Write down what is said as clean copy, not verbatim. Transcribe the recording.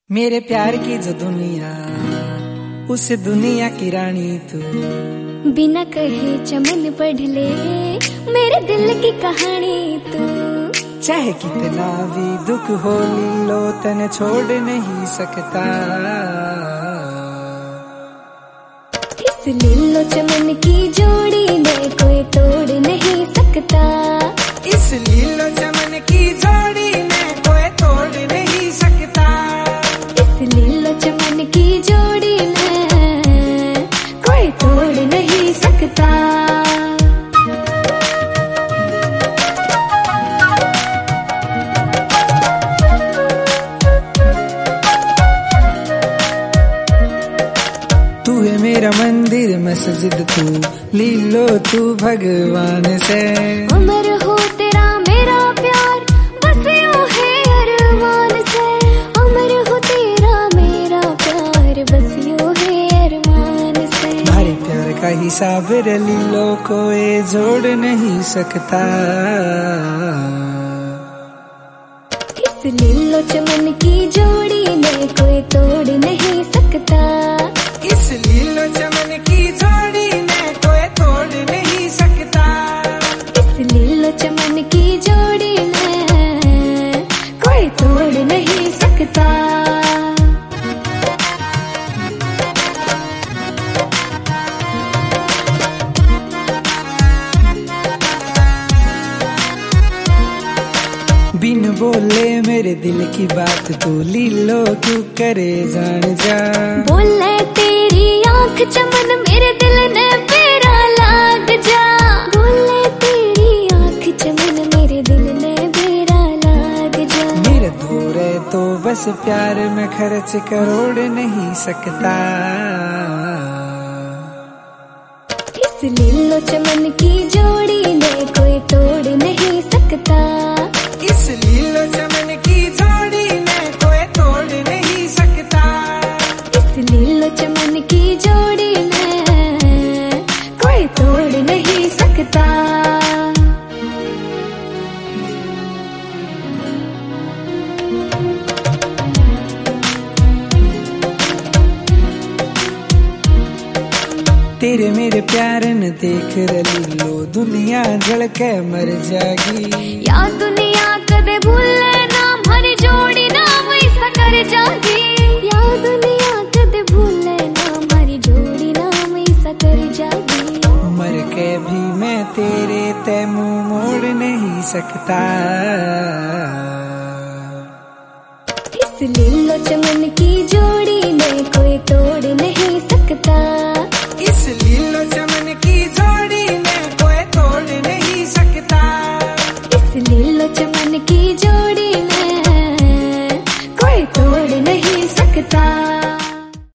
मेरे प्यार की जो दुनिया, उस दुनिया की रानी तू। बिना कहे चमन पढ़ ले मेरे दिल की कहानी तू। चाहे कितना भी दुख हो लो तने छोड़ नहीं सकता। इस लीलो चमन की जोड़ी में कोई तोड़ नहीं सकता। इस लीलो चमन की जोड़ी में कोई तोड़ नहीं सकता। इस लीलो चमन की जोड़ी में कोई तोड़ नहीं सकता। तू है मेरा मंदिर मस्जिद, तू लीलो तू भगवान से। अमर हो तेरा मेरा प्यार बस यूं है अरमान से। अमर हो तेरा मेरा प्यार बस यूं है अरमान से। हमारे प्यार का हिसाब लीलो कोई जोड़ नहीं सकता। इस लीलो चमन की जोड़ी में कोई तोड़ नहीं सकता। इस लीलो चमन की जोड़ी में कोई तोड़ नहीं सकता। इस लीलो चमन की जोड़ी में कोई तोड़ नहीं सकता। बिन बोले मेरे दिल की बात तू लीलो तू करे जान जा। बोले तेरी आंख चमन मेरे दिल ने मेरा लाग जा। बोले तेरी आंख चमन मेरे दिल ने मेरा लाग जा। मेरे दूरे तो बस प्यार में खर्च करोड़ नहीं सकता। इस लीलो चमन की जोड़ी में कोई तोड़ नहीं सकता। इस लीलो चमन की जोड़ी में कोई तोड़ नहीं सकता। इस लीलो चमन की जोड़ी में कोई तोड़ नहीं सकता। तेरे मेरे प्यार न देख लीलो दुनिया जल के मर जागी। या दुनिया कदे भूले ना हमारी जोड़ी ना वैसा कर जागी। या दुनिया कदे भूले ना हमारी जोड़ी ना वैसा कर जागी। मर के भी मैं तेरे ते मुंह मोड़ नहीं सकता। इस लीलो चमन की जोड़ी